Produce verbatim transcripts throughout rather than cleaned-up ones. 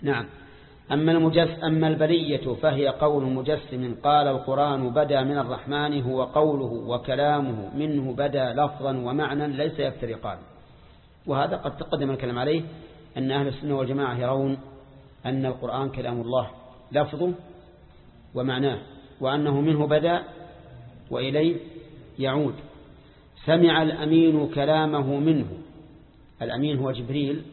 نعم. أما, المجس أما البرية فهي قول مجسم قال القرآن بدا من الرحمن هو قوله وكلامه منه بدا لفظا ومعنى ليس يفترقان. وهذا قد تقدم الكلام عليه أن أهل السنة والجماعة يرون أن القرآن كلام الله لفظه ومعناه، وأنه منه بدا وإليه يعود. سمع الأمين كلامه منه. الأمين هو جبريل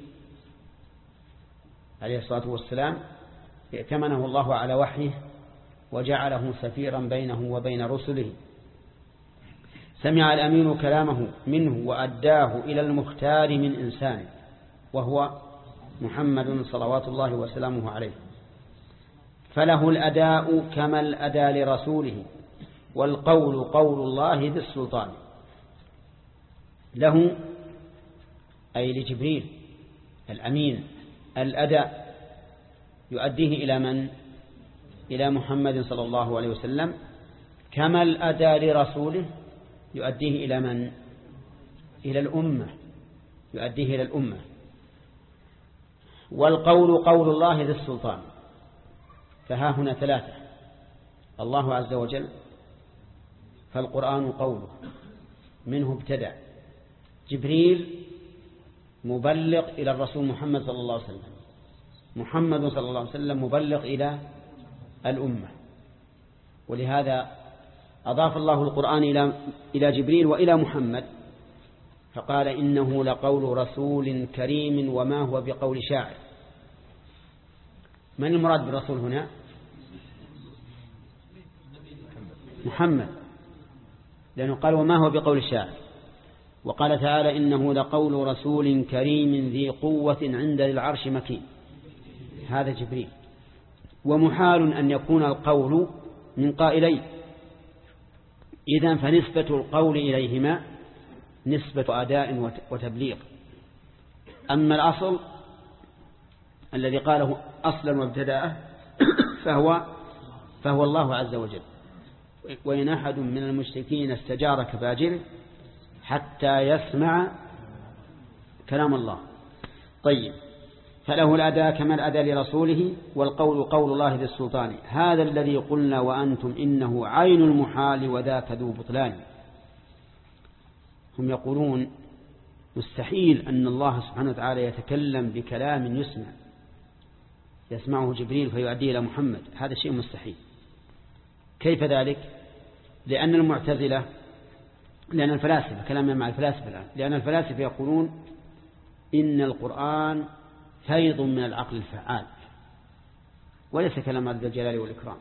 عليه الصلاة والسلام، ائتمنه الله على وحيه وجعله سفيرا بينه وبين رسله. سمع الأمين كلامه منه وأداه إلى المختار من إنسان وهو محمد صلوات الله وسلامه عليه، فله الأداء كما الأداء لرسوله، والقول قول الله ذي السلطان. له أي لجبريل الأمين الأداء يؤديه إلى من؟ إلى محمد صلى الله عليه وسلم، كما الأداء لرسوله يؤديه إلى من؟ إلى الأمة، يؤديه إلى الأمة. والقول قول الله ذي السلطان. فها هنا ثلاثة: الله عز وجل، فالقرآن قوله منه ابتدع، جبريل مبلغ إلى الرسول محمد صلى الله عليه وسلم، محمد صلى الله عليه وسلم مبلغ إلى الأمة. ولهذا أضاف الله القرآن إلى إلى جبريل وإلى محمد، فقال إنه لقول رسول كريم وما هو بقول شاعر. من المراد بالرسول هنا؟ محمد، لأنه قال وما هو بقول شاعر. وقال تعالى إنه لقول رسول كريم ذي قوة عند العرش مكين، هذا جبريل. ومحال أن يكون القول من قائلين، إذن فنسبة القول إليهما نسبة أداء وتبليغ. أما الأصل الذي قاله أصلا وابتداءه فهو فهو الله عز وجل. وإن أحد من المشركين استجارك فاجره حتى يسمع كلام الله. طيب، فله الأداء كما الأداء لرسوله، والقول قول الله ذي السلطان. هذا الذي قلنا وأنتم إنه عين المحال وذاك ذو بطلان. هم يقولون مستحيل أن الله سبحانه وتعالى يتكلم بكلام يسمع يسمعه جبريل فيؤديه إلى محمد، هذا شيء مستحيل. كيف ذلك؟ لأن المعتزلة لأن الفلاسفة كلامنا مع الفلاسفة الآن لأن الفلاسفة يقولون إن القرآن فيض من العقل الفعال وليس كلام ذي الجلال والإكرام.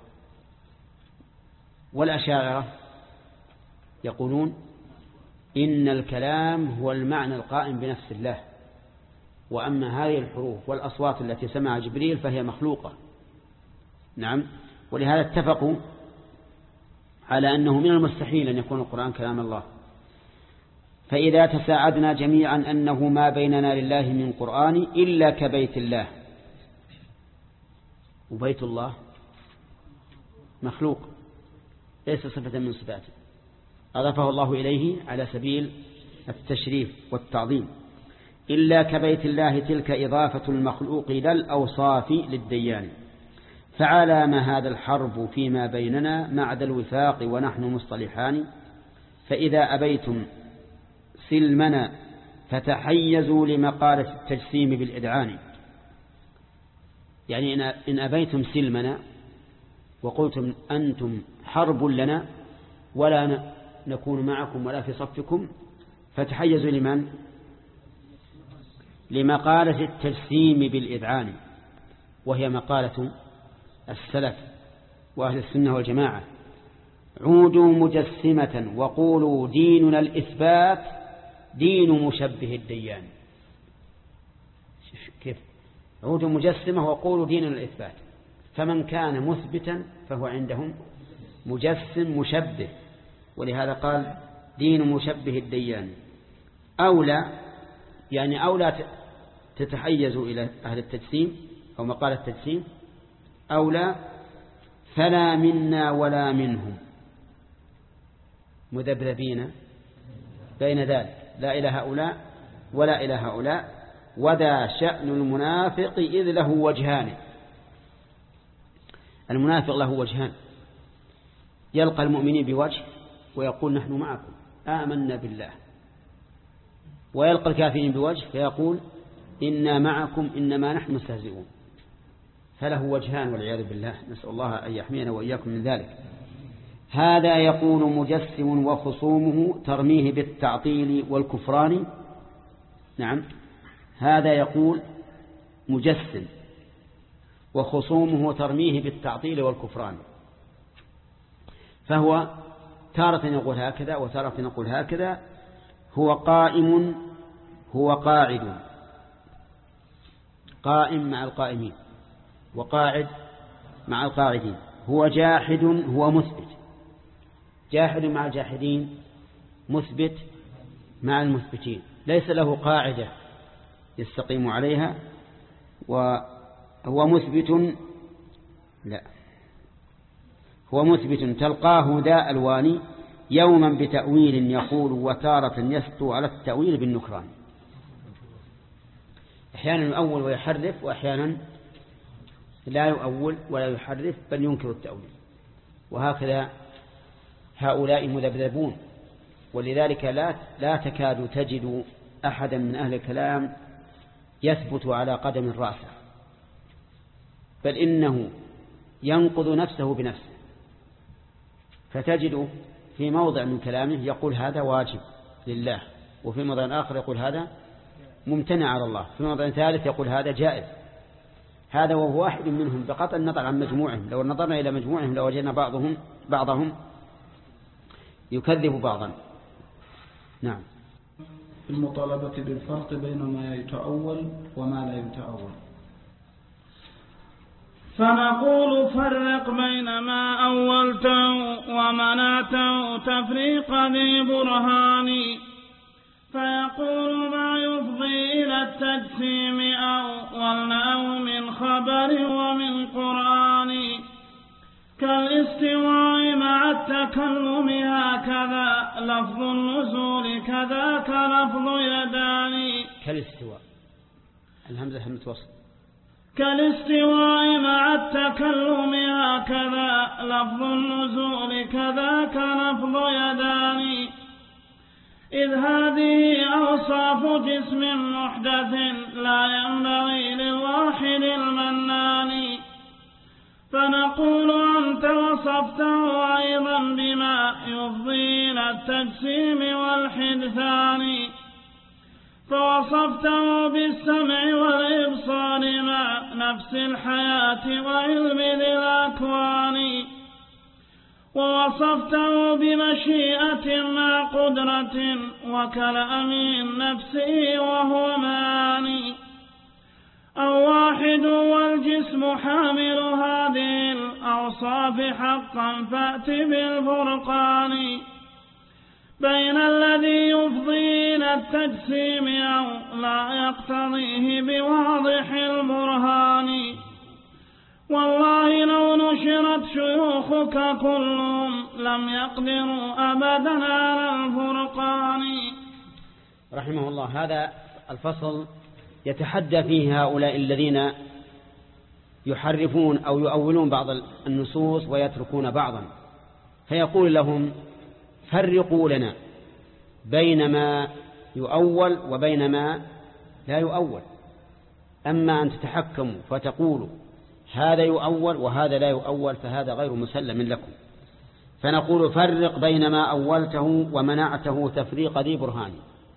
والأشاعرة يقولون إن الكلام هو المعنى القائم بنفس الله، وأما هذه الحروف والأصوات التي سمع جبريل فهي مخلوقة. نعم. ولهذا اتفقوا على أنه من المستحيل أن يكون القرآن كلام الله. فإذا تساعدنا جميعا أنه ما بيننا لله من قرآن إلا كبيت الله، وبيت الله مخلوق ليس صفة من صفاته، أضافه الله إليه على سبيل التشريف والتعظيم. إلا كبيت الله تلك إضافة المخلوق إلى الأوصاف للديان. فعلى ما هذا الحرب فيما بيننا مع ذا الوثاق ونحن مصطلحان. فإذا أبيتم سلمنا فتحيزوا لمقالة التجسيم بالإدعان. يعني إن أبيتم سلمنا وقلتم أنتم حرب لنا ولا نكون معكم ولا في صفكم، فتحيزوا لمن؟ لمقالة التجسيم بالإذعان، وهي مقالة السلف وأهل السنة والجماعة. عودوا مجسمة وقولوا ديننا الإثبات دين مشبه الديان. كيف؟ عودوا مجسمة وقولوا ديننا الإثبات، فمن كان مثبتا فهو عندهم مجسم مشبه، ولهذا قال دين مشبه الديان. أولى يعني أولى تتحيزوا إلى أهل التجسيم أو مقالة التجسيم، أولى فلا منا ولا منهم مذبذبين بين ذلك، لا إلى هؤلاء ولا إلى هؤلاء، وذا شأن المنافق إذ له وجهان. المنافق له وجهان، يلقى المؤمنين بوجه ويقول نحن معكم آمنا بالله، ويلقى الكافرين بوجه فيقول إنا معكم إنما نحن مستهزئون. فله وجهان والعياذ بالله، نسأل الله أن يحمينا وإياكم من ذلك. هذا يقول مجسم وخصومه ترميه بالتعطيل والكفران. نعم، هذا يقول مجسم وخصومه ترميه بالتعطيل والكفران، فهو تارة يقول هكذا وتارة يقول هكذا. هو قائم، هو قاعد، قائم مع القائمين وقاعد مع القاعدين. هو جاحد، هو مثبت، جاحد مع الجاحدين، مثبت مع المثبتين، ليس له قاعدة يستقيم عليها. وهو مثبت، لا، هو مثبت تلقاه ذا ألوان يوما بتأويل يقول وتارة يسطو على التأويل بالنكران. أحيانا يؤول ويحرف، وأحيانا لا يؤول ولا يحرف بل ينكر التأويل. وهكذا هؤلاء مذبذبون، ولذلك لا لا تكاد تجد أحدا من أهل الكلام يثبت على قدم راسه، بل إنه ينقض نفسه بنفسه. فتجد في موضع من كلامه يقول هذا واجب لله، وفي موضع آخر يقول هذا ممتنع على الله، في موضع ثالث يقول هذا جائز. هذا وهو واحد منهم بقطع النظر عن مجموعهم. لو نظرنا إلى مجموعهم لوجدنا بعضهم بعضهم يكذب بعضا. نعم. المطالبة بالفرق بين ما يتأول وما لا يتأول. فنقول فرق بين ما أولته ومنعته تفريق ذي برهان. فيقول ما يفضي إلى التجسيم أولناه من خبر ومن قرآن، كالاستواء مع التكلم هكذا لفظ النزول كذاك لفظ يدان. كالاستواء، الهمزة همزة وصل. كالاستواء مع التكلم هكذا لفظ النزول كذاك لفظ يدان. إذ هذه أوصاف جسم محدث لا ينبغي للواحد المنان. فنقول أنت وصفته أيضا بما يفضي إلى التجسيم والحدثان، فوصفته بالسمع والإبصار مع نفس الحياة وعلم ذي الأكوان، ووصفته بمشيئة مع قدرة وكلام نفسه وهو معاني. أو واحد والجسم حامل هذه الأوصاف حقا فأت بالفرقان بين الذي يفضي إلى التجسيم أو لا يقتضيه بواضح البرهان. والله لو نشرت شيوخك كلهم لم يقدروا أبدا على الفرقان. رحمه الله. هذا الفصل يتحدى فيه هؤلاء الذين يحرفون أو يؤولون بعض النصوص ويتركون بعضا، فيقول لهم فرقوا لنا بين ما يؤول وبين ما لا يؤول. أما أن تتحكموا فتقولوا هذا يؤول وهذا لا يؤول فهذا غير مسلم لكم. فنقول فرق بين ما أولته ومنعته تفريق ذي برهان.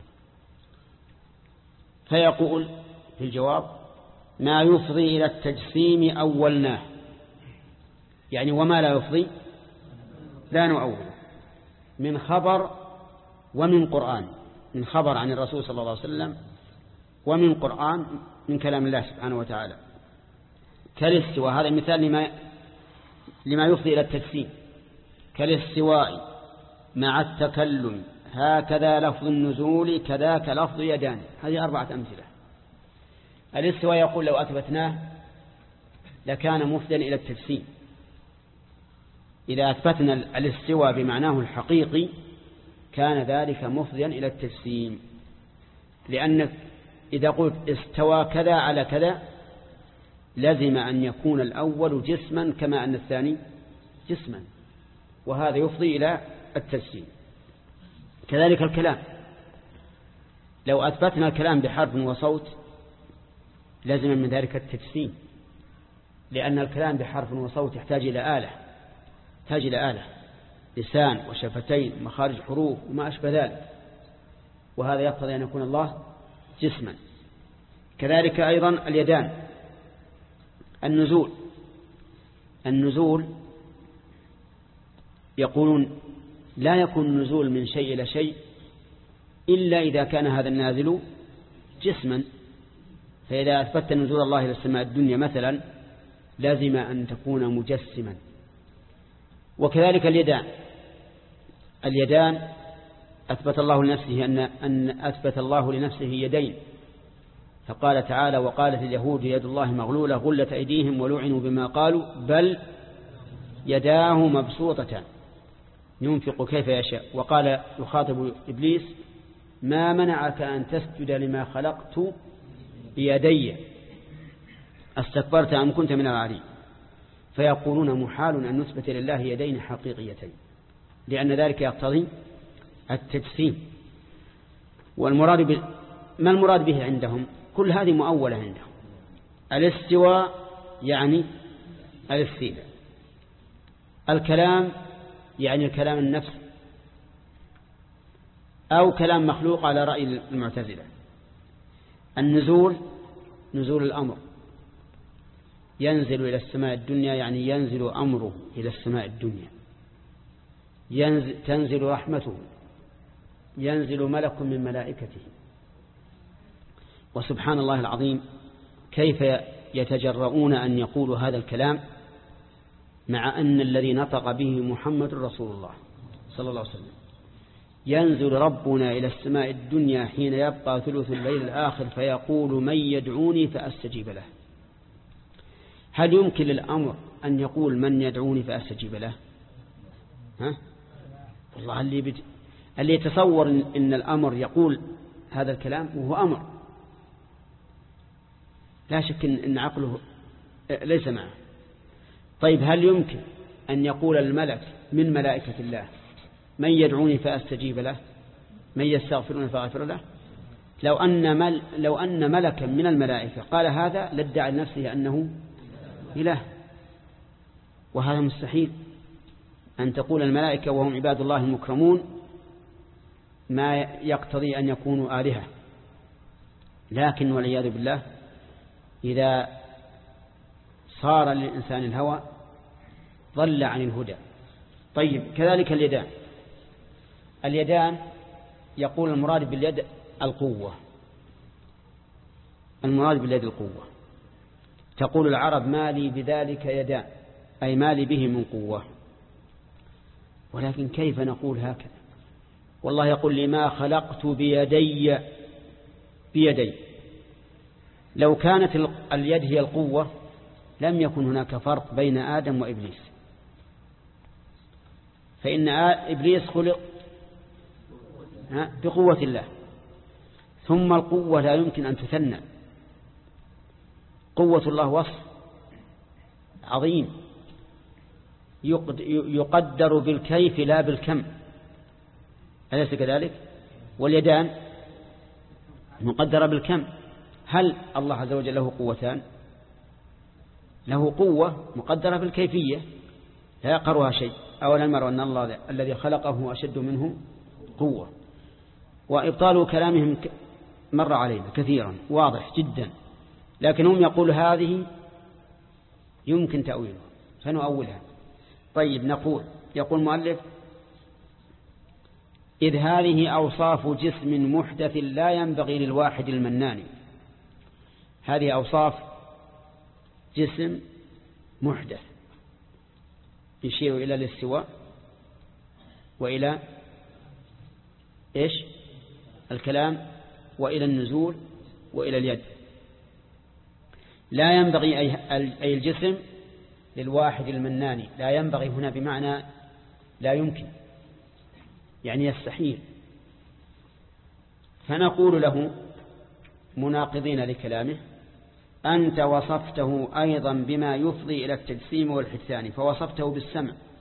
فيقول في الجواب ما يفضي إلى التجسيم أولناه، يعني وما لا يفضي لا نؤوله، من خبر ومن قرآن، من خبر عن الرسول صلى الله عليه وسلم ومن قرآن من كلام الله سبحانه وتعالى. كالاستواء، هذا مثال لما لما يفضي إلى التجسيم. كالاستواء مع التكلم هكذا لفظ النزول كذاك لفظ يدان. هذه أربعة أمثلة. الاستواء يقول لو أثبتناه لكان مفضيا إلى التجسيم. إذا أثبتنا الاستواء بمعناه الحقيقي كان ذلك مفضيا إلى التجسيم، لأن إذا قلت استوى كذا على كذا لازم أن يكون الأول جسما كما أن الثاني جسما، وهذا يفضي إلى التجسيم. كذلك الكلام، لو أثبتنا الكلام بحرف وصوت لازم من ذلك التجسيم، لأن الكلام بحرف وصوت يحتاج إلى آلة، يحتاج إلى آلة، لسان وشفتين مخارج حروف وما أشبه ذلك، وهذا يقتضي أن يكون الله جسما. كذلك أيضا اليدان. النزول النزول يقولون لا يكون النزول من شيء إلى شيء إلا إذا كان هذا النازل جسما، فإذا أثبت نزول الله إلى السماء الدنيا مثلا لازم أن تكون مجسما. وكذلك اليدان اليدان أثبت الله لنفسه أن, أن أثبت الله لنفسه يدين، فقال تعالى وقالت اليهود يد الله مغلولة غلت أيديهم ولعنوا بما قالوا بل يداه مبسوطتان ينفق كيف يشاء. وقال يخاطب إبليس ما منعك أن تسجد لما خلقت بيدي استكبرت أم كنت من العالين. فيقولون محال أن نثبت لله يدين حقيقيتين، لأن ذلك يقتضي التجسيم. والمراد ب... ما المراد به عندهم؟ كل هذه مؤولة عندهم. الاستواء يعني الاستيلاء، الكلام يعني الكلام النفسي أو كلام مخلوق على رأي المعتزلة. النزول نزول الأمر، ينزل إلى السماء الدنيا يعني ينزل أمره إلى السماء الدنيا، ينزل تنزل رحمته، ينزل ملك من ملائكته. وسبحان الله العظيم كيف يتجرؤون أن يقولوا هذا الكلام مع أن الذي نطق به محمد رسول الله صلى الله عليه وسلم. ينزل ربنا إلى السماء الدنيا حين يبقى ثلث الليل الآخر فيقول من يدعوني فأستجيب له. هل يمكن للأمر أن يقول من يدعوني فأستجيب له؟ ها؟ والله اللي, بج... اللي يتصور إن الأمر يقول هذا الكلام وهو أمر لا شك إن عقله ليس معه. طيب هل يمكن أن يقول الملك من ملائكة الله من يدعوني فأستجيب له، من يستغفرون فأغفر له؟ لو أن, مل لو أن ملكا من الملائكة قال هذا لادعى لنفسه أنه إله، وهذا مستحيل أن تقول الملائكة وهم عباد الله المكرمون ما يقتضي أن يكونوا آلهة. لكن والعياذ بالله إذا صار للإنسان الهوى ضل عن الهدى. طيب كذلك اليدان اليدان يقول المراد باليد القوة، المراد باليد القوة. تقول العرب ما لي بذلك يدان، أي ما لي به من قوة. ولكن كيف نقول هكذا؟ والله يقول لي ما خلقت بيدي بيدي. لو كانت اليد هي القوة لم يكن هناك فرق بين آدم وإبليس، فإن إبليس خلق بقوة الله، ثم القوة لا يمكن أن تثنى. قوة الله وصف عظيم يقدر بالكيف لا بالكم، أليس كذلك؟ واليدان مقدرة بالكم. هل الله عز وجل له قوتان؟ له قوة مقدرة بالكيفية لا يقرها شيء. أولم يروا أن الله الذي خلقه أشد منه قوة. وإبطال كلامهم مر علينا كثيرا واضح جدا، لكن هم يقول هذه يمكن تأويلها فنؤولها. طيب نقول يقول المؤلف إذ هذه أوصاف جسم محدث لا ينبغي للواحد المنان. هذه أوصاف جسم محدث يشير إلى الاستواء وإلى إيش الكلام وإلى النزول وإلى اليد. لا ينبغي أي الجسم للواحد المنان. لا ينبغي هنا بمعنى لا يمكن، يعني يستحيل. فنقول له مناقضين لكلامه أنت وصفته أيضا بما يفضي إلى التجسيم والحدثان، فوصفته بالسمع